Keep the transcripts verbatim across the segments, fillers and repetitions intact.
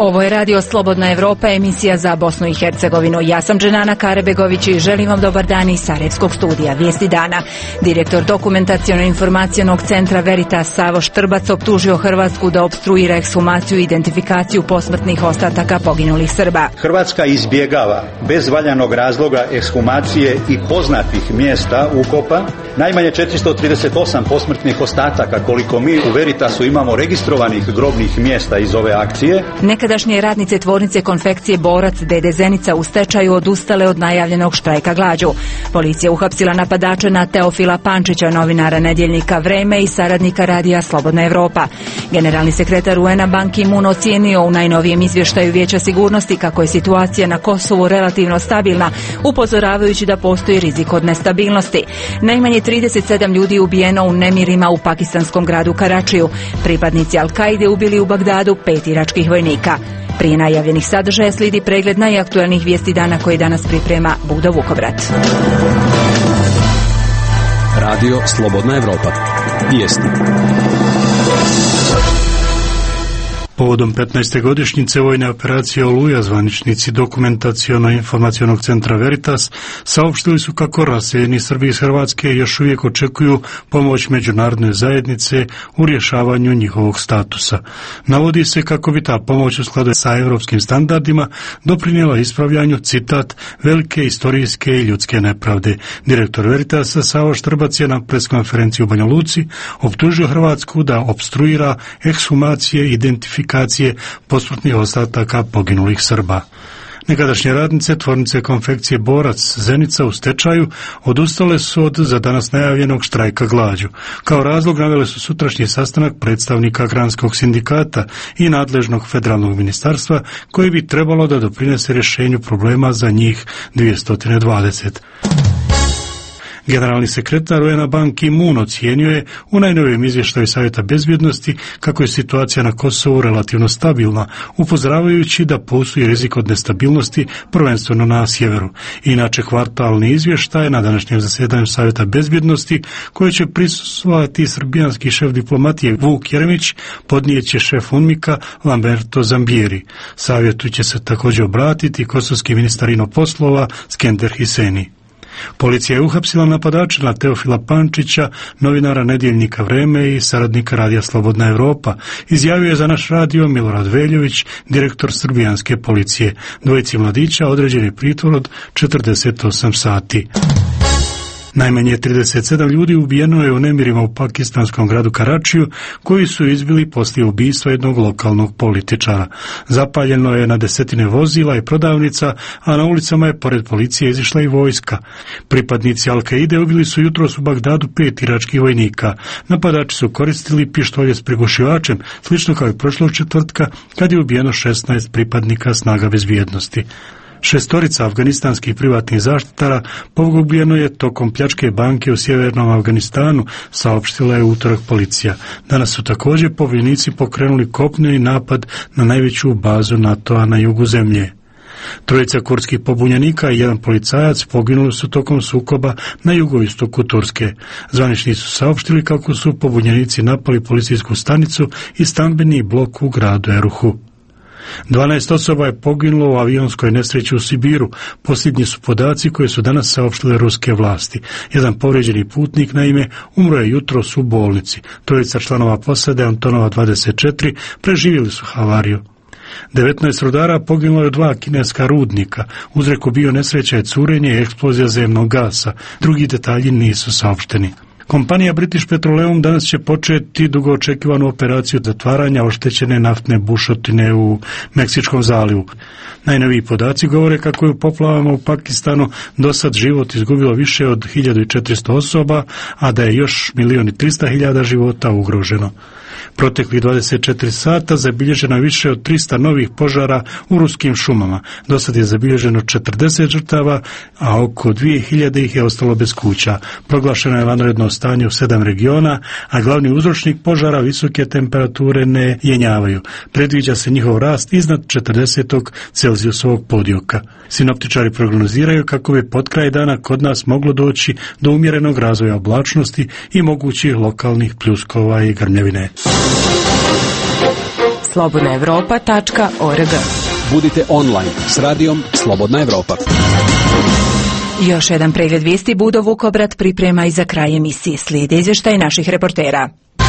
Ovo je radio Slobodna Evropa, emisija za Bosnu i Hercegovinu. Ja sam Dženana Karebegović i želim vam dobar dan iz Sarajevskog studija Vijesti dana. Direktor dokumentaciono-informacionog centra Veritas Savo Štrbac optužio Hrvatsku da opstruira ekshumaciju i identifikaciju posmrtnih ostataka poginulih Srba. Hrvatska izbjegava bez valjanog razloga ekshumacije i poznatih mjesta ukopa. Najmanje četiristo trideset osam posmrtnih ostataka, koliko mi u Veritasu imamo registrovanih grobnih mjesta iz ove akcije. Nekadašnje radnice tvornice konfekcije Borac D D Zenica u stečaju odustale od najavljenog štrajka glađu. Policija uhapsila napadače na Teofila Pančića, novinara nedjeljnika Vreme i saradnika radija Slobodna Evropa. Generalni sekretar U N-a Ban Ki-moon ocijenio u najnovijem izvještaju Vijeća sigurnosti kako je situacija na Kosovu relativno stabilna, upozoravajući da postoji rizik od nestabilnosti. Najmanje trideset sedam ljudi ubijeno u nemirima u pakistanskom gradu Karačiju. Pripadnici Al-Kaide ubili u Bagdadu pet iračkih vojnika. Prije najavljenih sadržaja slijedi pregled najaktualnijih vijesti dana koji danas priprema Bogdan Vukovrat. Radio Slobodna Evropa. Vijesti. Povodom petnaeste godišnjice vojne operacije Oluja, zvaničnici dokumentaciono-informacionog centra Veritas saopštili su kako raseljeni Srbi iz Hrvatske još uvijek očekuju pomoć međunarodne zajednice u rješavanju njihovog statusa. Navodi se kako bi ta pomoć u skladu sa europskim standardima doprinijela ispravljanju, citat, velike istorijske i ljudske nepravde. Direktor Veritasa Savo Štrbac je na preskonferenciji u Banja Luci optužio Hrvatsku da opstruira ekshumacije i identifikacije posmrtnih ostataka poginulih Srba. Nekadašnje radnice tvornice konfekcije Borac Zenica u stečaju odustale su od za danas najavljenog štrajka glađu. Kao razlog navele su sutrašnji sastanak predstavnika Granskog sindikata i nadležnog federalnog ministarstva koji bi trebalo da doprinese rješenju problema za njih dvjesto dvadeset. Generalni sekretar U N-a Ban Ki-moon ocijenio je u najnovijem izvještaju Savjeta bezbjednosti kako je situacija na Kosovu relativno stabilna, upozoravajući da postoji rizik od nestabilnosti, prvenstveno na sjeveru. Inače, kvartalni izvještaj na današnjem zasjedanju Savjeta bezbjednosti, koji će prisustvovati srbijanski šef diplomatije Vuk Jeremić, podnijet će šef UNMIK-a Lamberto Zambieri. Savjetu će se također obratiti kosovski ministar ino poslova Skender Hiseni. Policija je uhapsila napadača na Teofila Pančića, novinara nedjeljnika Vreme i saradnika radija Slobodna Evropa, izjavio je za naš radio Milorad Veljović, direktor srbijanske policije. Dvojici mladića određen je pritvor od četrdeset osam sati. Najmanje trideset sedam ljudi ubijeno je u nemirima u pakistanskom gradu Karačiju, koji su izbili poslije ubistva jednog lokalnog političara. Zapaljeno je na desetine vozila i prodavnica, a na ulicama je pored policije izišla i vojska. Pripadnici Al-Kaide ubili su jutros u Bagdadu pet iračkih vojnika. Napadači su koristili pištolje s prigušivačem, slično kao i prošlog četvrtka kad je ubijeno šesnaest pripadnika snaga bezbjednosti. Šestorica afganistanskih privatnih zaštitara pogubljeno je tokom pljačke banke u sjevernom Afganistanu, saopštila je utorak policija. Danas su također pobunjenici pokrenuli kopneni napad na najveću bazu NATO-a na jugu zemlje. Trojica kurdskih pobunjenika i jedan policajac poginuli su tokom sukoba na jugoistoku Turske. Zvaničnici su saopštili kako su pobunjenici napali policijsku stanicu i stambeni blok u gradu Eruhu. dvanaest osoba je poginulo u avionskoj nesreći u Sibiru. Posljednji su podaci koje su danas saopštile ruske vlasti. Jedan povrijeđeni putnik, naime, umro je jutros u bolnici. Trojica članova posade Antonova dvadeset četiri preživjeli su havariju. devetnaest rudara poginulo je u dva kineska rudnika. Uzrok bio nesreća je curenje i eksplozija zemnog gasa. Drugi detalji nisu saopšteni. Kompanija British Petroleum danas će početi dugo očekivanu operaciju zatvaranja oštećene naftne bušotine u Meksičkom zalivu. Najnoviji podaci govore kako je u poplavama u Pakistanu do sad život izgubilo više od hiljadu četiristo osoba, a da je još milion i trista hiljada života ugroženo. Proteklih dvadeset četiri sata zabilježeno je više od trista novih požara u ruskim šumama. Do sad je zabilježeno četrdeset žrtava, a oko dvije hiljade ih je ostalo bez kuća. Proglašeno je vanredno stanje u sedam regiona, a glavni uzročnik požara visoke temperature ne jenjavaju. Predviđa se njihov rast iznad četrdeset Celzijusovog podioka. Sinoptičari prognoziraju kako bi pod kraj dana kod nas moglo doći do umjerenog razvoja oblačnosti i mogućih lokalnih pljuskova i grmljavine. slobodna evropa tačka org. Budite online s radijom Slobodna Evropa. Još jedan pregled vijesti Budo Vukobrat priprema i za kraj emisije. Slijede izvještaj naših reportera.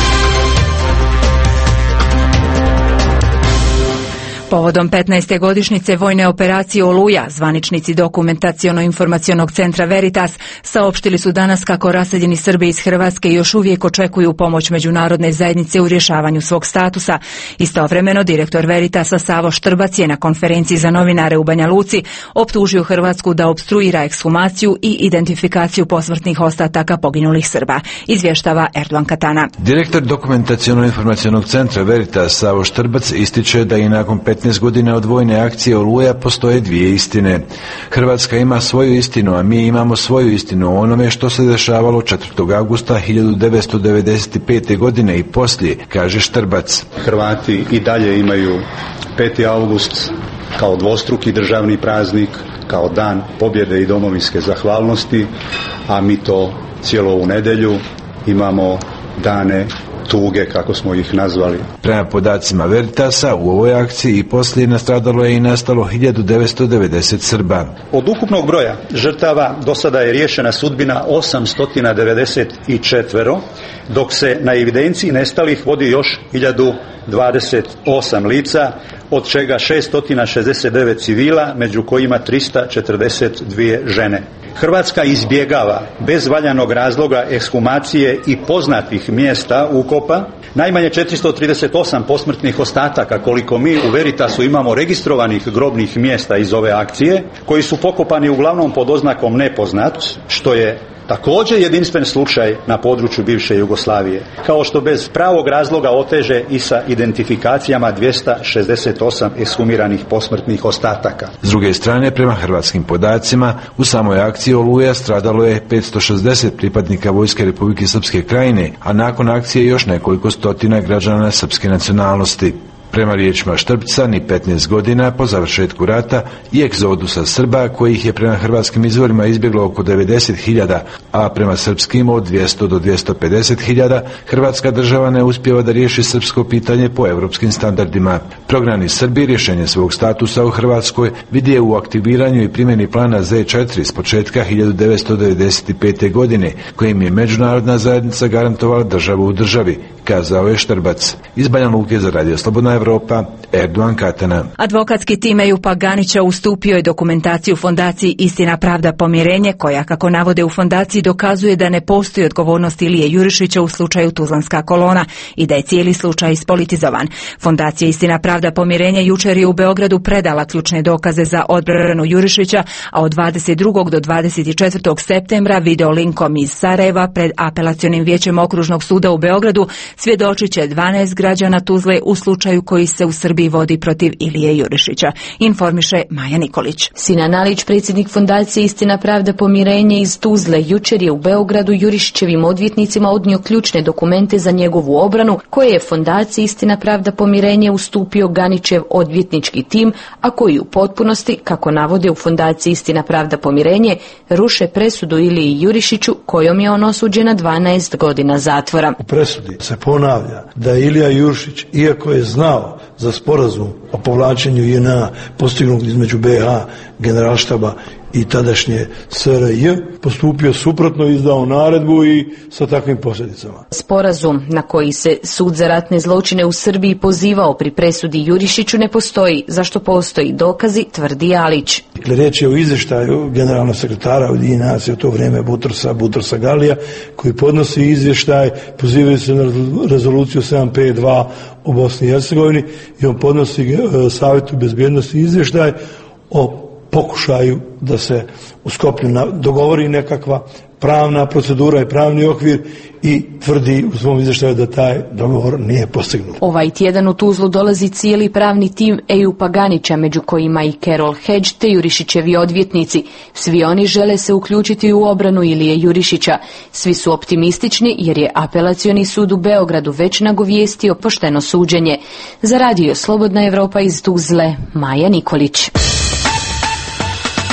Povodom petnaeste godišnjice vojne operacije Oluja, zvaničnici Dokumentaciono-informacionog centra Veritas saopštili su danas kako raseljeni Srbi iz Hrvatske još uvijek očekuju pomoć međunarodne zajednice u rješavanju svog statusa. Istovremeno, direktor Veritasa Savo Štrbac je na konferenciji za novinare u Banja Luci optužio Hrvatsku da opstruira ekshumaciju i identifikaciju posmrtnih ostataka poginulih Srba. Izvještava Erdogan Katana. Direktor Dokumentaciono-informacionog centra Veritas Savo Štrbac ističe da i nakon petnaest godina od vojne akcije Oluja postoje dvije istine. Hrvatska ima svoju istinu, a mi imamo svoju istinu o onome što se dešavalo četvrtog avgusta hiljadu devetsto devedeset pete. godine i poslije, kaže Štrbac. Hrvati i dalje imaju peti avgust kao dvostruki državni praznik, kao dan pobjede i domovinske zahvalnosti, a mi to cijelu ovu nedjelju imamo dane tuge, kako smo ih nazvali. Prema podacima Veritasa, u ovoj akciji i poslije nastradalo je i nastalo hiljadu devetsto devedeset Srba. Od ukupnog broja žrtava do sada je riješena sudbina osamsto devedeset četiri, dok se na evidenciji nestalih vodi još hiljadu dvadeset osam lica, od čega šesto šezdeset devet civila, među kojima tristo četrdeset dvije žene. Hrvatska izbjegava bez valjanog razloga ekshumacije i poznatih mjesta ukopa. Najmanje četiristo trideset osam posmrtnih ostataka, koliko mi u Veritasu imamo registrovanih grobnih mjesta iz ove akcije, koji su pokopani uglavnom pod oznakom nepoznat, što je također jedinstven slučaj na području bivše Jugoslavije, kao što bez pravog razloga oteže i sa identifikacijama dvjesto šezdeset osam ekshumiranih posmrtnih ostataka. S druge strane, prema hrvatskim podacima, u samoj akciji Oluja stradalo je petsto šezdeset pripadnika Vojske Republike Srpske Krajine, a nakon akcije još nekoliko stotina građana srpske nacionalnosti. Prema riječima Štrpca, ni petnaest godina po završetku rata i egzodusa Srba, kojih je prema hrvatskim izvorima izbjeglo oko devedeset hiljada, a prema srpskim od dvjesto do dvjesto pedeset hiljada, Hrvatska država ne uspijeva da riješi srpsko pitanje po europskim standardima. Prognani Srbi rješenje svog statusa u Hrvatskoj vidi je u aktiviranju i primjeni plana Z četiri s početka hiljadu devetsto devedeset pete. godine, kojim je međunarodna zajednica garantovala državu u državi, kazao je Štrbac. Iz Banja Luke za Radio Slobodna Evropa, Erdogan Katana. Advokatski tim Ejupa Ganića ustupio je dokumentaciju fondaciji Istina, pravda, pomirenje, koja, kako navode u fondaciji, dokazuje da ne postoji odgovornost Ilije Jurišića u slučaju Tuzlanska kolona i da je cijeli slučaj ispolitizovan. Fondacija Istina, pravda, pomirenje jučer je u Beogradu predala ključne dokaze za odbranu Jurišića, a od dvadeset drugog do dvadeset četvrtog septembra video linkom iz Sarajeva pred apelacionim vijećem okružnog suda u Beogradu svjedočit će dvanaest građana Tuzle u slučaju koji se u Srbiji vodi protiv Ilije Jurišića, informiše Maja Nikolić. Sinan Alić, predsjednik fondacije Istina, pravda, pomirenje iz Tuzle, jučer je u Beogradu Jurišićevim odvjetnicima odnio ključne dokumente za njegovu obranu, koje je fondaciji Istina, pravda, pomirenje ustupio Ganićev odvjetnički tim, a koji u potpunosti, kako navode u fondaciji Istina, pravda, pomirenje, ruše presudu Iliji Jurišiću, kojom je on osuđen na dvanaest godina zatvora. U presudi se ponavlja da Ilija Jurišić, iako je znao za sporazum o povlačenju J N A postignut između B iH, generalštaba i tadašnje S R J, postupio suprotno, izdao naredbu i sa takvim posljedicama. Sporazum na koji se Sud za ratne zločine u Srbiji pozivao pri presudi Jurišiću ne postoji, zašto postoji dokazi, tvrdi Alić. Riječ je o izvještaju generalnog sekretara Ujedinjenih nacija u to vrijeme Butrosa, Butrosa Galija, koji podnosi izvještaj, pozivaju se na rezoluciju sedam pet dva o Bosni i Hercegovini i on podnosi Savjetu bezbjednosti izvještaj o pokušaju da se u Skoplju dogovori nekakva pravna procedura i pravni okvir i tvrdi u svom izvještaju da taj dogovor nije postignut. Ovaj tjedan u Tuzlu dolazi cijeli pravni tim Ejupa Ganića, među kojima i Carol Hedge te Jurišićevi odvjetnici. Svi oni žele se uključiti u obranu Ilije Jurišića. Svi su optimistični jer je apelacioni sud u Beogradu već nagovijestio pošteno suđenje. Za Radio Slobodna Evropa iz Tuzle, Maja Nikolić.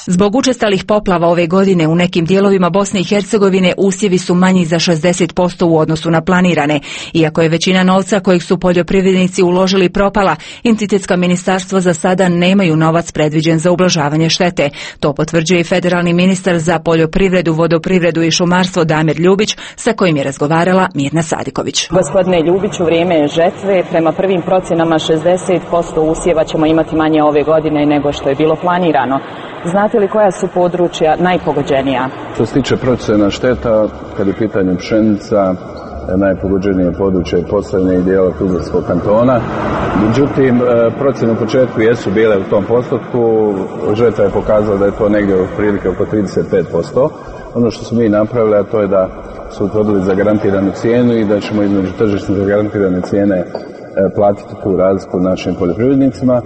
Zbog učestalih poplava ove godine u nekim dijelovima Bosne i Hercegovine usjevi su manji za šezdeset posto u odnosu na planirane. Iako je većina novca kojeg su poljoprivrednici uložili propala, entitetska ministarstva za sada nemaju novac predviđen za ublažavanje štete. To potvrđuje i federalni ministar za poljoprivredu, vodoprivredu i šumarstvo Damir Ljubić, sa kojim je razgovarala Mirna Sadiković. Gospodine Ljubić, u vrijeme žetve prema prvim procjenama šezdeset posto usjeva ćemo imati manje ove godine nego što je bilo planirano. Znate li koja su područja najpogođenija? Što se tiče procjena šteta, kad je pitanje pšenica, najpogođenije područje Posavine i dijela Tuzlanskog kantona. Međutim, procjene u početku jesu bile u tom postotku. Žetva je pokazala da je to negdje u prilike oko trideset pet posto. Ono što smo mi napravili, a to je da su utvrdili zagarantiranu cijenu i da ćemo između tržišne zagarantirane cijene platiti tu razliku našim poljoprivrednicima.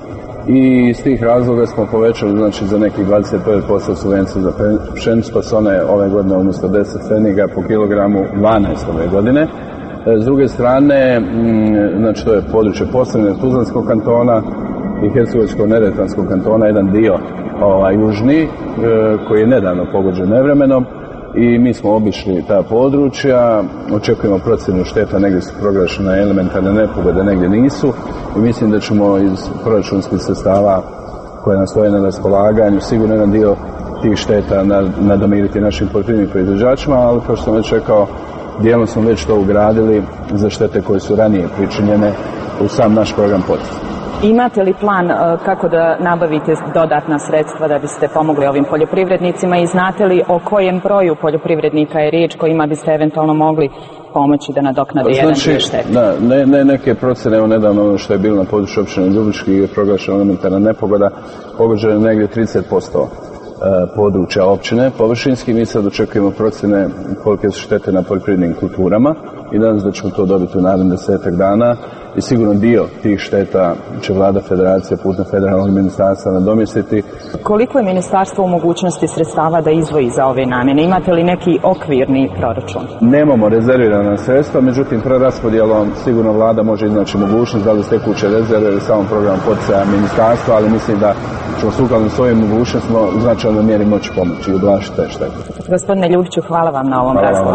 I iz tih razloga smo povećali znači, za nekih dvadeset pet posto subvencije za pšenicu, pa su one ove godine umjesto deset pfeniga po kilogramu dvanaest ove godine. S druge strane, znači to je područje Posavine, Tuzlanskog kantona i Hercegovačko-neretvanskog kantona, jedan dio ovaj, južni koji je nedavno pogođen nevremenom. I mi smo obišli ta područja, očekujemo procjenu šteta, negdje su proglašene elementarne nepogode, negdje nisu i mislim da ćemo iz proračunskih sredstava koje nam stoje na raspolaganju sigurno jedan dio tih šteta nadomiriti našim poljoprivrednim proizvođačima, ali kao što sam već rekao, dijelom smo već to ugradili za štete koje su ranije pričinjene u sam naš program poticaja. Imate li plan kako da nabavite dodatna sredstva da biste pomogli ovim poljoprivrednicima i znate li o kojem broju poljoprivrednika je riječ kojima biste eventualno mogli pomoći da nadoknade jedan znači, dio štete? Da, ne, ne, neke procjene, evo nedavno što je bilo na području općine Ljubički je proglašena elementarna nepogoda, pogođeno je negdje trideset posto područja općine površinski. Mi sad očekujemo procjene kolike su štete na poljoprivrednim kulturama i danas da ćemo to dobiti u narednih desetak dana i sigurno dio tih šteta će vlada federacije putem federalnog ministarstva nadomjestiti. Koliko je ministarstvo u mogućnosti sredstava da izdvoji za ove namjene? Imate li neki okvirni proračun? Nemamo rezervirana sredstva, međutim preraspodjelom sigurno vlada može iznaći mogućnost da li s tekuće rezerve ili samom programu poticaja ministarstva, ali mislim da ćemo sukladno svojim mogućnostima u značajnoj mjeri moći pomoći i ublažiti te štete. Gospodine Ljubiću, hvala vam na ovom razgovoru.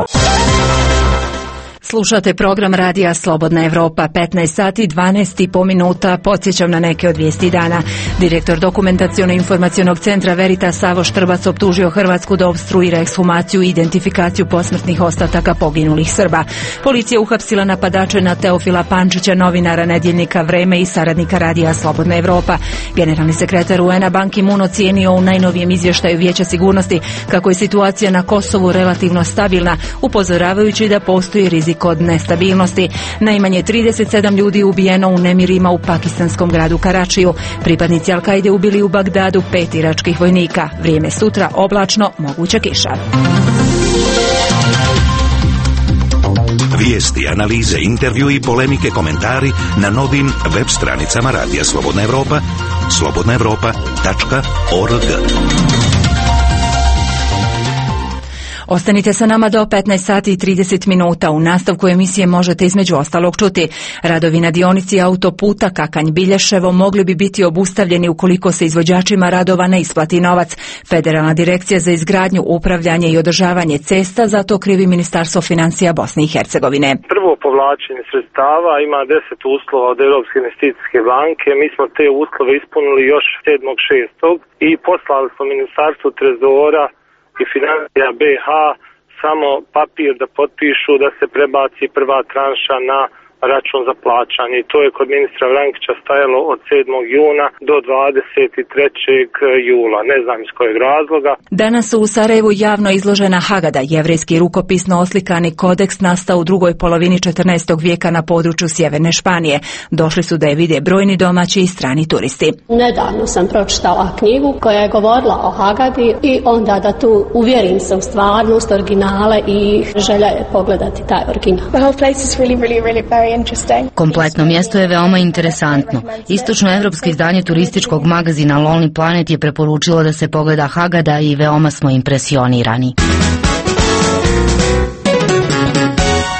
Slušate program radija Slobodna Evropa, petnaest sati dvanaest i po minuta. Podsjećam na neke od vijesti dana. Direktor dokumentaciono-informacionog centra Veritas Savo Štrbac optužio Hrvatsku da opstruira ekshumaciju i identifikaciju posmrtnih ostataka poginulih Srba. Policija uhapsila napadače na Teofila Pančića, novinara nedjeljnika Vreme i saradnika radija Slobodna Evropa. Generalni sekretar U N-a Ban Ki-moon ocijenio u najnovijem izvještaju Vijeća sigurnosti kako je situacija na Kosovu relativno stabilna, upozoravajući da postoji rizik od nestabilnosti. Najmanje trideset sedam ljudi ubijeno u nemirima u pakistanskom gradu Karačiju. Pripadnici Al-Kaide ubili u Bagdadu pet iračkih vojnika. Vrijeme sutra oblačno, moguća kiša. Vijesti, analize, intervju i polemike, komentari na novim web stranicama Radija Slobodna Evropa, slobodna evropa tačka org. Ostanite sa nama do petnaest sati i trideset minuta. U nastavku emisije možete između ostalog čuti: radovi na dionici autoputa Kakanj-Bilješevo mogli bi biti obustavljeni ukoliko se izvođačima radova ne isplati novac. Federalna direkcija za izgradnju, upravljanje i održavanje cesta za to krivi Ministarstvo financija Bosne i Hercegovine. Prvo povlačenje sredstava ima deset uslova od Europske investicijske banke. Mi smo te uslove ispunili još sedmog šestog i poslali smo Ministarstvu trezora i financija B H samo papir da potpišu da se prebaci prva tranša na račun za plaćanje. I to je kod ministra Vrankića stajalo od sedmog juna do dvadeset trećeg jula. Ne znam iz kojeg razloga. Danas su u Sarajevu javno izložena Hagada, jevrejski rukopisno oslikani kodeks nastao u drugoj polovini četrnaestog vijeka na području sjeverne Španije. Došli su da je vide brojni domaći i strani turisti. Nedavno sam pročitala knjigu koja je govorila o Hagadi i onda da tu uvjerim se u stvarnost originale i želja je pogledati taj original. The whole place is really, really, really very Kompletno mjesto je veoma interesantno. Istočnoevropsko izdanje turističkog magazina Lonely Planet je preporučilo da se pogleda Hagada i veoma smo impresionirani.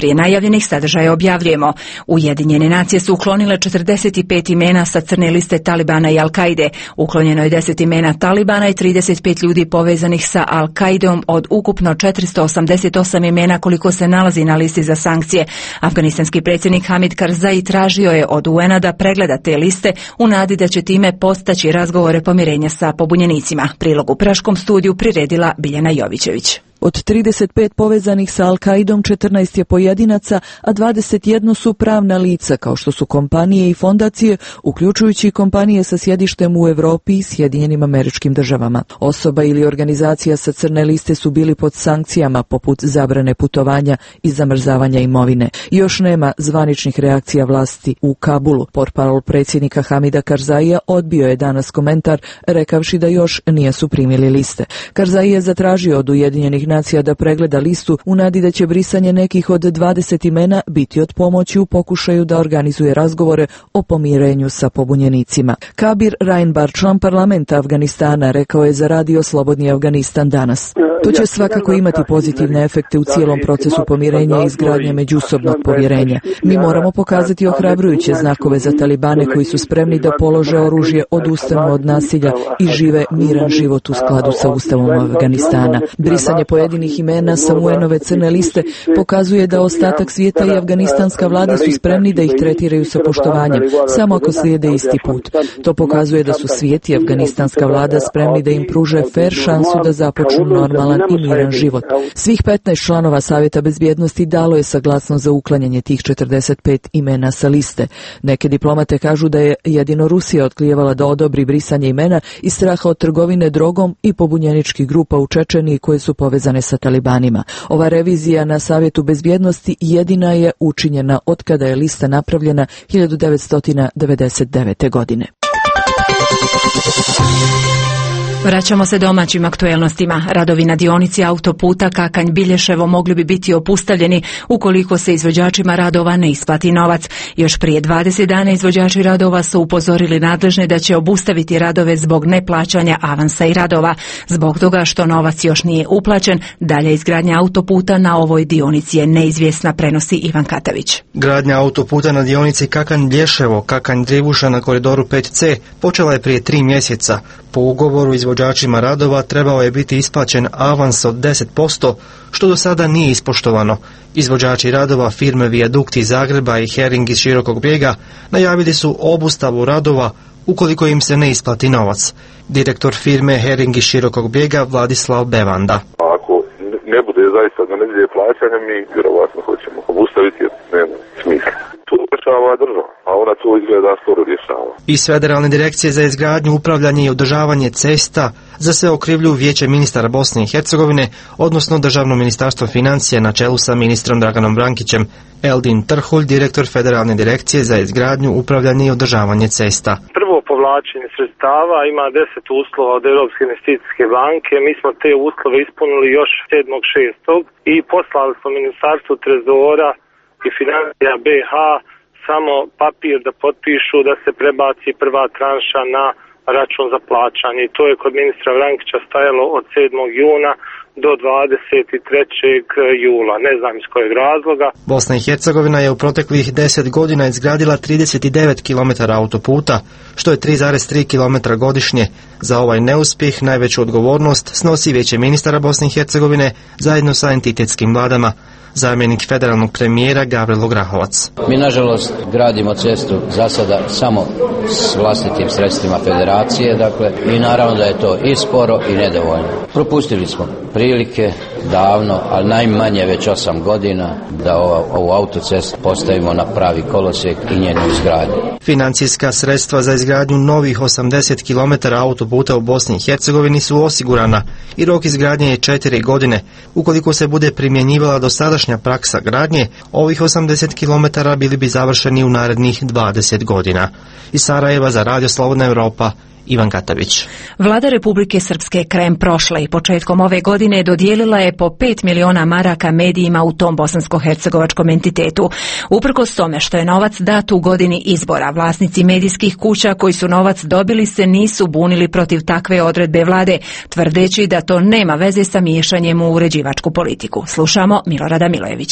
Prije najavljenih sadržaja objavljujemo. Ujedinjene nacije su uklonile četrdeset pet imena sa crne liste Talibana i Al-Kaide. Uklonjeno je deset imena Talibana i trideset pet ljudi povezanih sa Al-Kaidom od ukupno četiristo osamdeset osam imena koliko se nalazi na listi za sankcije. Afganistanski predsjednik Hamid Karzai tražio je od U N-a da pregleda te liste u nadi da će time postaći razgovore pomirenja sa pobunjenicima. Prilog u Praškom studiju priredila Biljana Jovićević. Od trideset pet povezanih sa Al-Kaidom, četrnaest je pojedinaca, a dvadeset jedan su pravna lica, kao što su kompanije i fondacije, uključujući i kompanije sa sjedištem u Europi i Sjedinjenim Američkim Državama. Osoba ili organizacija sa crne liste su bili pod sankcijama poput zabrane putovanja i zamrzavanja imovine. Još nema zvaničnih reakcija vlasti u Kabulu. Portparol predsjednika Hamida Karzaija odbio je danas komentar, rekavši da još nisu primili liste. Karzai je zatražio od Ujedinjenih nacija da pregleda listu u nadi da će brisanje nekih od dvadeset imena biti od pomoći u pokušaju da organizuje razgovore o pomirenju sa pobunjenicima. Kabir Rajnbar, član parlamenta Afganistana, rekao je za radio Slobodni Afganistan danas. To će svakako imati pozitivne efekte u cijelom procesu pomirenja i izgradnje međusobnog povjerenja. Mi moramo pokazati ohrabrujuće znakove za talibane koji su spremni da polože oružje, odustanu od nasilja i žive miran život u skladu sa Ustavom Afganistana. Brisanje pojedinih imena sa U N-ove crne liste pokazuje da ostatak svijeta i afganistanska vlada su spremni da ih tretiraju sa poštovanjem, samo ako slijede isti put. To pokazuje da su svijet i afganistanska vlada spremni da im pruže fer šansu da započnu normalan i miran život. Svih petnaest članova Savjeta bezbjednosti dalo je saglasnost za uklanjanje tih četrdeset pet imena sa liste. Neke diplomate kažu da je jedino Rusija otklijevala da odobri brisanje imena iz straha od trgovine drogom i pobunjeničkih grupa u Čečeniji koje su povezane sa talibanima. Ova revizija na Savjetu bezbjednosti jedina je učinjena otkada je lista napravljena hiljadu devetsto devedeset devete. godine. Vraćamo se domaćim aktuelnostima. Radovi na dionici autoputa Kakanj-Bilješevo mogli bi biti obustavljeni ukoliko se izvođačima radova ne isplati novac. Još prije dvadeset dana izvođači radova su upozorili nadležne da će obustaviti radove zbog neplaćanja avansa i radova. Zbog toga što novac još nije uplaćen, dalje izgradnja autoputa na ovoj dionici je neizvjesna, prenosi Ivan Katavić. Gradnja autoputa na dionici Kakanj-Bilješevo, Kakanj-Drivuša na koridoru pet ce počela je prije tri mjeseca. Po ugovoru izvođačima radova trebao je biti isplaćen avans od deset posto, što do sada nije ispoštovano. Izvođači radova firme Vijadukti iz Zagreba i Hering iz Širokog Brijega najavili su obustavu radova ukoliko im se ne isplati novac. Direktor firme Hering iz Širokog Brijega Vladislav Bevanda. Ako ne bude zaista da ne bude plaćanja, mi vjerovatno hoćemo obustaviti jer nema smisla. To rješava država, a ona to izgleda skoro rješava. Iz Federalne direkcije za izgradnju, upravljanje i održavanje cesta za sve okrivljuju Vijeće ministara Bosne i Hercegovine, odnosno Državno ministarstvo financija na čelu sa ministrom Draganom Brankićem. Eldin Trhulj, direktor Federalne direkcije za izgradnju, upravljanje i održavanje cesta. Prvo povlačenje sredstava ima deset uslova od Europske investicijske banke. Mi smo te uslove ispunili još sedmog šestog i poslali smo ministarstvu trezora i financija be ha samo papir da potpišu da se prebaci prva tranša na račun za plaćanje. I to je kod ministra Vrankića stajalo od sedmog juna do dvadeset trećeg jula. Ne znam iz kojeg razloga. Bosna i Hercegovina je u proteklih deset godina izgradila trideset devet kilometara autoputa, što je tri zarez tri kilometra godišnje. Za ovaj neuspjeh najveću odgovornost snosi Vijeće ministara Bosne i Hercegovine zajedno sa entitetskim vladama. Zamjenik federalnog premijera Gavrilo Grahovac. Mi nažalost gradimo cestu za sada samo s vlastitim sredstvima federacije, dakle, i naravno da je to i sporo i nedovoljno. Propustili smo prilike davno, ali najmanje već osam godina, da ovo, ovu autocestu postavimo na pravi kolosijek i njenu izgradnju. Financijska sredstva za izgradnju novih osamdeset kilometara autoputa u Bosni i Hercegovini su osigurana i rok izgradnje je četiri godine. Ukoliko se bude primjenjivala dosadašnja praksa gradnje, ovih osamdeset kilometara bili bi završeni u narednih dvadeset godina. Iz Sarajeva za Radio Slobodna Europa, Ivan Katavić. Vlada Republike Srpske krajem prošle i početkom ove godine dodijelila je po pet miliona maraka medijima u tom bosansko-hercegovačkom entitetu. Uprkos tome što je novac dat u godini izbora, vlasnici medijskih kuća koji su novac dobili se nisu bunili protiv takve odredbe vlade, tvrdeći da to nema veze sa miješanjem u uređivačku politiku. Slušamo Milorada Milojevića.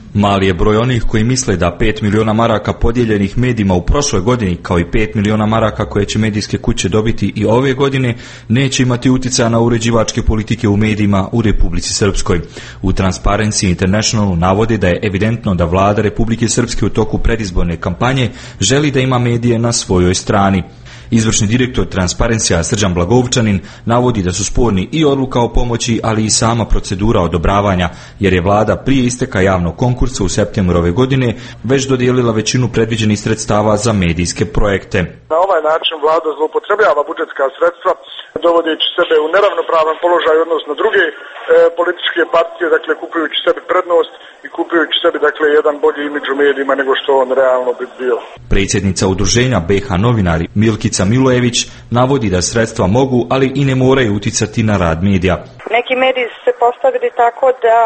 Mali je broj onih koji misle da pet miliona maraka podijeljenih medijima u prošloj godini, kao i pet miliona maraka koje će medijske kuće dobiti i ove godine, neće imati utjecaja na uređivačke politike u medijima u Republici Srpskoj. U Transparency Internationalu navode da je evidentno da vlada Republike Srpske u toku predizborne kampanje želi da ima medije na svojoj strani. Izvršni direktor Transparencija Srđan Blagovčanin navodi da su sporni i odluka o pomoći, ali i sama procedura odobravanja, jer je vlada prije isteka javnog konkursa u septembru ove godine već dodijelila većinu predviđenih sredstava za medijske projekte. Na ovaj način vlada zloupotrebljava budžetska sredstva, dovodeći sebe u neravnopravan položaj odnosno druge e, političke partije, dakle kupujući sebi prednost i kupujući sebi dakle jedan bolji imidž u medijima nego što on realno bi bio. Predsjednica udruženja B H novinari Milkica Milojević navodi da sredstva mogu, ali i ne moraju uticati na rad medija. Neki mediji su se postavili tako da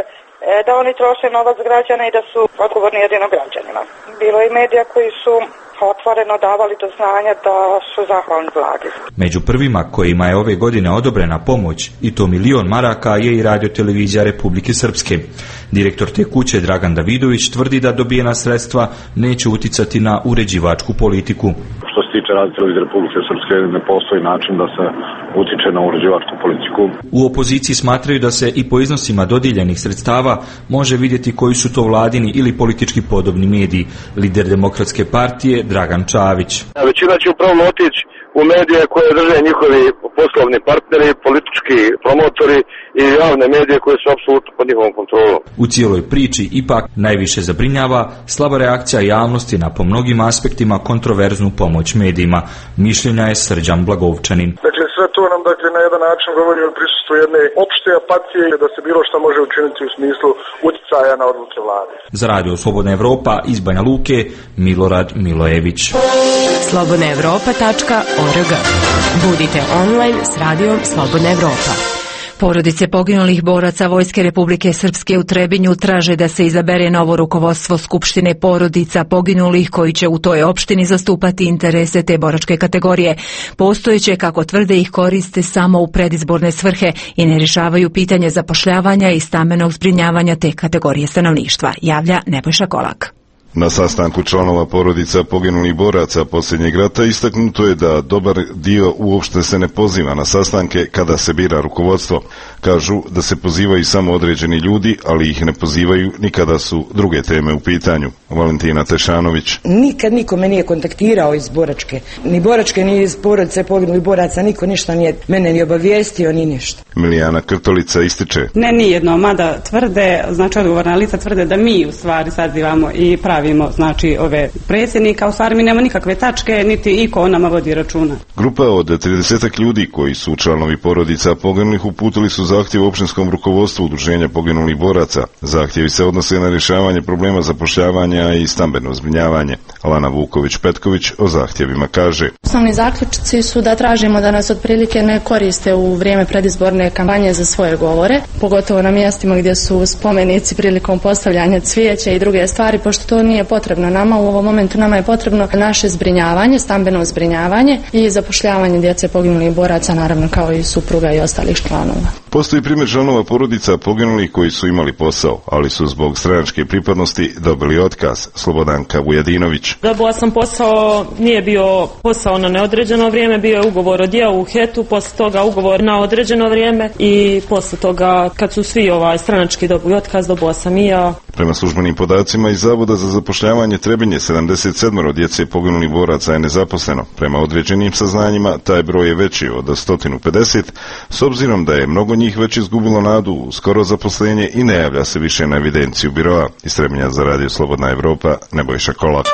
da oni troše novac građana i da su odgovorni jedino građanima. Bilo je medija koji su otvoreno davali do znanja da su zahvalni vladi. Među prvima kojima je ove godine odobrena pomoć, i to milion maraka, je i radiotelevizija Republike Srpske. Direktor te kuće Dragan Davidović tvrdi da dobijena sredstva neće uticati na uređivačku politiku. Što se tiče radiotelevizije Republike Srpske, ne postoji način da se utiče na uređivačku politiku. U opoziciji smatraju da se i po iznosima dodijeljenih sredstava može vidjeti koji su to vladini ili politički podobni mediji. Lider Demokratske partije Dragan Čavić. Većina će upravo otići u medije koje drže njihovi poslovni partneri, politički promotori i javne medije koje su apsolutno pod njihovom kontrolom. U cijeloj priči ipak najviše zabrinjava slaba reakcija javnosti na po mnogim aspektima kontroverznu pomoć medijima. Mišljenja je Srđan Blagovčanin. Dakle, sve to nam dakle, na jedan način govori o prisustvu jedne opšte apatije da se bilo što može učiniti u smislu utjecaja na odluke vlade. Za Radio Slobodna Evropa iz Banja Luke, Milorad Milojević. slobodna evropa tačka org. Budite online s Radijom Slobodna Evropa. Porodice poginulih boraca Vojske Republike Srpske u Trebinju traže da se izabere novo rukovodstvo Skupštine porodica poginulih koji će u toj opštini zastupati interese te boračke kategorije. Postojeće, kako tvrde, ih koriste samo u predizborne svrhe i ne rješavaju pitanje zapošljavanja i stambenog zbrinjavanja te kategorije stanovništva, javlja Nebojša Kolak. Na sastanku članova porodica poginulih boraca posljednjeg rata istaknuto je da dobar dio uopšte se ne poziva na sastanke kada se bira rukovodstvo. Kažu da se pozivaju samo određeni ljudi, ali ih ne pozivaju ni kada su druge teme u pitanju. Valentina Tešanović. Nikad niko me nije kontaktirao iz boračke. Ni boračke, ni iz porodice poginulih boraca, niko ništa nije mene ni obavijestio, ni ništa. Milijana Krtolica ističe. Ne, nijedno, mada tvrde, znači odgovorna lica tvrde da mi u stvari sazivamo i pravimo, znači, ove predsjednika, u stvari mi nema nikakve tačke, niti iko o nama vodi računa. Grupa od tridesetak ljudi koji su članovi porodica poginulih uputili su zahtjev opštinskom rukovodstvu udruženja poginulih boraca. Zahtjevi se odnose na rješavanje problema zapošljavanja i stambeno zbrinjavanje. Lana Vuković-Petković o zahtjevima kaže. Osnovni zaključci su da tražimo da nas otprilike ne koriste u vrijeme predizborne kampanje za svoje govore, pogotovo na mjestima gdje su spomenici prilikom postavljanja cvijeća i druge stvari, pošto to nije potrebno nama. U ovom momentu nama je potrebno naše zbrinjavanje, stambeno zbrinjavanje i zapošljavanje djece poginulih boraca, naravno kao i supruga i ostalih članova. Postoji primjer članova porodica poginulih koji su imali posao, ali su zbog stranačke pripadnosti dobili otkaz. Slobodanka Vujedinović. Dobila sam posao, nije bio posao na neodređeno vrijeme, bio je ugovor o djelu u Hetu, poslije toga ugovor na određeno vrijeme i poslije toga kad su svi ovaj stranački dobili otkaz, dobila sam i ja. Prema službenim podacima iz Zavoda za zapošljavanje Trebinje, sedamdeset sedam djece poginulih boraca je nezaposleno. Prema određenim saznanjima, taj broj je veći od sto pedeset, s obzirom da je mnogo njih već izgubilo nadu u skoro zaposlenje i ne javlja se više na evidenciju biroa. Iz Trebinja za Radio Slobodna Evropa, Nebojša Kolak.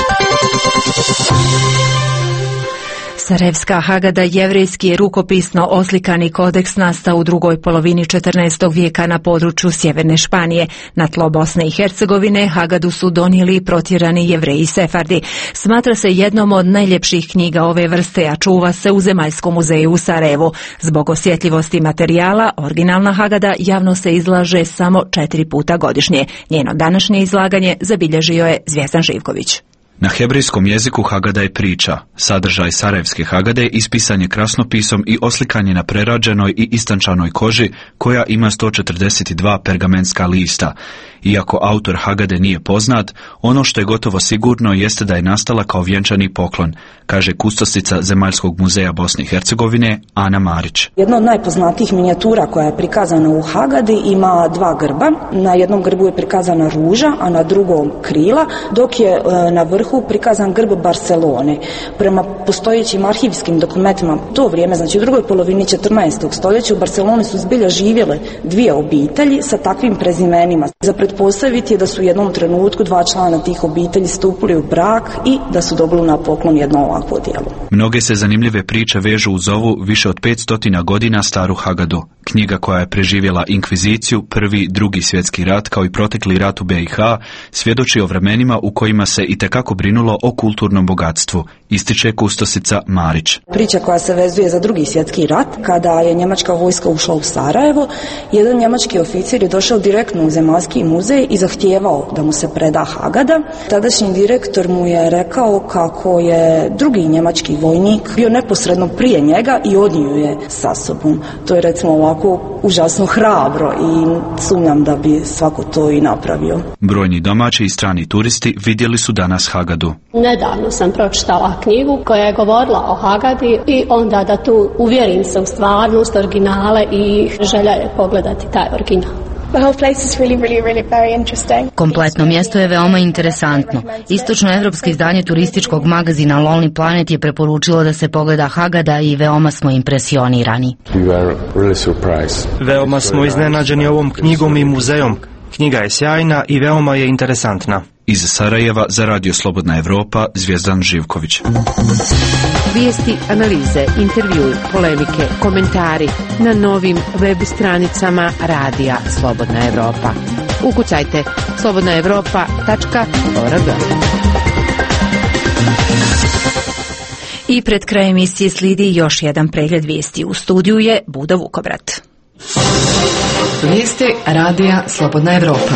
Sarajevska Hagada jevrejski je rukopisno oslikani kodeks nastao u drugoj polovini četrnaestog vijeka na području sjeverne Španije. Na tlo Bosne i Hercegovine Hagadu su donijeli protjerani Jevreji Sefardi. Smatra se jednom od najljepših knjiga ove vrste, a čuva se u Zemaljskom muzeju u Sarajevu. Zbog osjetljivosti materijala, originalna Hagada javno se izlaže samo četiri puta godišnje. Njeno današnje izlaganje zabilježio je Zvjezdan Živković. Na hebrejskom jeziku Hagada je priča. Sadržaj sarajevske Hagade ispisan je krasnopisom i oslikan je na prerađenoj i istančanoj koži koja ima sto četrdeset dva pergamenska lista. Iako autor Hagade nije poznat, ono što je gotovo sigurno jeste da je nastala kao vjenčani poklon, kaže kustosica Zemaljskog muzeja Bosne i Hercegovine Ana Marić. Jedna od najpoznatijih minijatura koja je prikazana u Hagadi ima dva grba. Na jednom grbu je prikazana ruža, a na drugom krila, dok je e, na vrhu prikazan grb Barcelone. Prema postojećim arhivskim dokumentima to vrijeme, znači u drugoj polovini četrnaestog stoljeća u Barceloni su zbilja živjele dvije obitelji sa takvim prezimenima. Za pretpostaviti je da su u jednom trenutku dva člana tih obitelji stupili u brak i da su dobili na poklon jedno ovakvo djelo. Mnoge se zanimljive priče vežu uz ovu više od petsto godina staru Hagadu. Knjiga koja je preživjela inkviziciju, prvi, drugi svjetski rat kao i protekli rat u B i H svjedoči o vremenima u kojima se itekako brinulo o kulturnom bogatstvu, ističe kustosica Marić. Priča koja se vezuje za drugi svjetski rat, kada je njemačka vojska ušla u Sarajevo, jedan njemački oficir je došao direktno u Zemaljski muzej i zahtijevao da mu se preda Hagada. Tadašnji direktor mu je rekao kako je drugi njemački vojnik bio neposredno prije njega i odnio je sa sobom. To je recimo ovako užasno hrabro i sumnjam da bi svako to i napravio. Brojni domaći i strani turisti vidjeli su danas Hagadu. Nedavno sam pročitala knjigu koja je govorila o Hagadi i onda da tu uvjerim se u stvarnost, originale i želja je pogledati taj original. Kompletno mjesto je veoma interesantno. Istočnoevropsko izdanje turističkog magazina Lonely Planet je preporučilo da se pogleda Hagada i veoma smo impresionirani. Veoma smo iznenađeni ovom knjigom i muzejom. Knjiga je sjajna i veoma je interesantna. Iz Sarajeva za Radio Slobodna Evropa, Zvijezdan Živković. Vijesti, analize, intervju, polemike, komentari na novim web stranicama Radija Slobodna Evropa. Ukucajte slobodna evropa tačka org. I pred kraj emisije slijedi još jedan pregled vijesti. U studiju je Buda Vukobrat. Vijesti Radija Slobodna Evropa.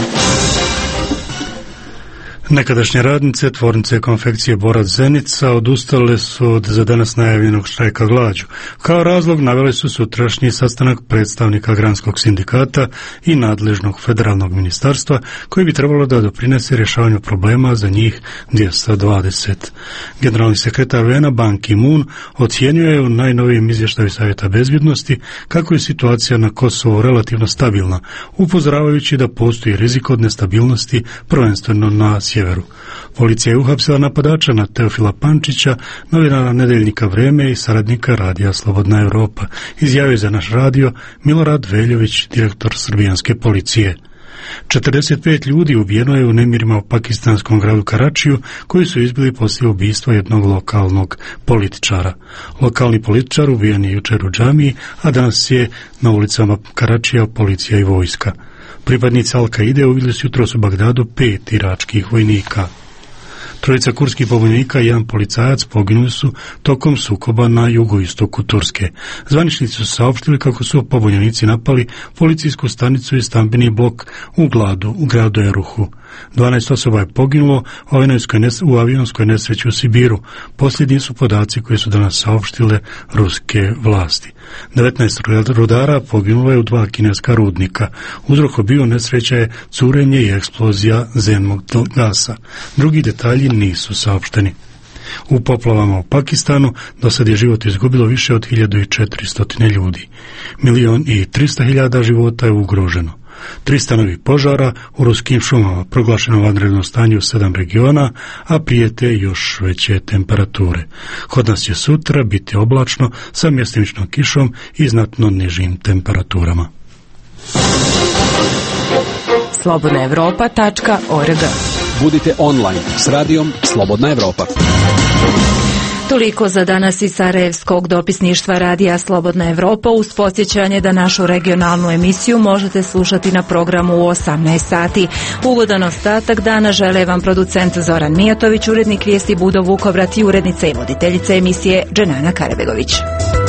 Nekadašnje radnice tvornice konfekcije Borac Zenica odustale su od za danas najavljenog štrajka glađu. Kao razlog naveli su sutrašnji sastanak predstavnika granskog sindikata i nadležnog federalnog ministarstva koji bi trebalo da doprinese rješavanju problema za njih dvjesto dvadeset. Generalni sekretar U N-a Ban Ki-moon ocjenjuje u najnovijem izvještaju Savjeta bezbjednosti kako je situacija na Kosovu relativno stabilna, upozoravajući da postoji rizik od nestabilnosti prvenstveno na sjeveru. Policija je uhapsila napadača na Teofila Pančića, novinara Nedeljnika Vreme i saradnika Radija Slobodna Evropa, izjavio za naš radio Milorad Veljović, direktor srbijanske policije. četrdeset pet ljudi ubijeno je u nemirima u pakistanskom gradu Karačiju, koji su izbili poslije ubistva jednog lokalnog političara. Lokalni političar ubijen je jučer u džamiji, a danas je na ulicama Karačija policija i vojska. Pripadnici Al-Kaide ubili su jutros u Bagdadu pet iračkih vojnika. Trojica kurskih pobunjenika i jedan policajac poginuli su tokom sukoba na jugoistoku Turske. Zvaničnici su saopštili kako su pobunjenici napali policijsku stanicu i stambeni blok u Gladu, u gradu Eruhu. dvanaest osoba je poginulo u avionskoj nesreći u Sibiru. Posljednji su podaci koji su danas saopštile ruske vlasti. devetnaest rudara poginulo je u dva kineska rudnika. Uzrok bio nesreća je curenje i eksplozija zemnog gasa. Drugi detalji nisu saopšteni. U poplavama u Pakistanu do sad je život izgubilo više od hiljadu četiristo ljudi. Milion i trista hiljada života je ugroženo. trista novih požara u ruskim šumama, proglašeno vanredno stanje u sedam regiona, a prijete još veće temperature. Kod nas će sutra biti oblačno sa mjestimičnom kišom i znatno nižim temperaturama. slobodna evropa tačka org. Budite online s radijom Slobodna Evropa. Toliko za danas iz Sarajevskog dopisništva Radija Slobodna Evropa, uz podsjećanje da našu regionalnu emisiju možete slušati na programu u osamnaest sati. Ugodan ostatak dana žele vam producent Zoran Mijatović, urednik vijesti Budo Vukovrat i urednica i voditeljica emisije Dženana Karabegović.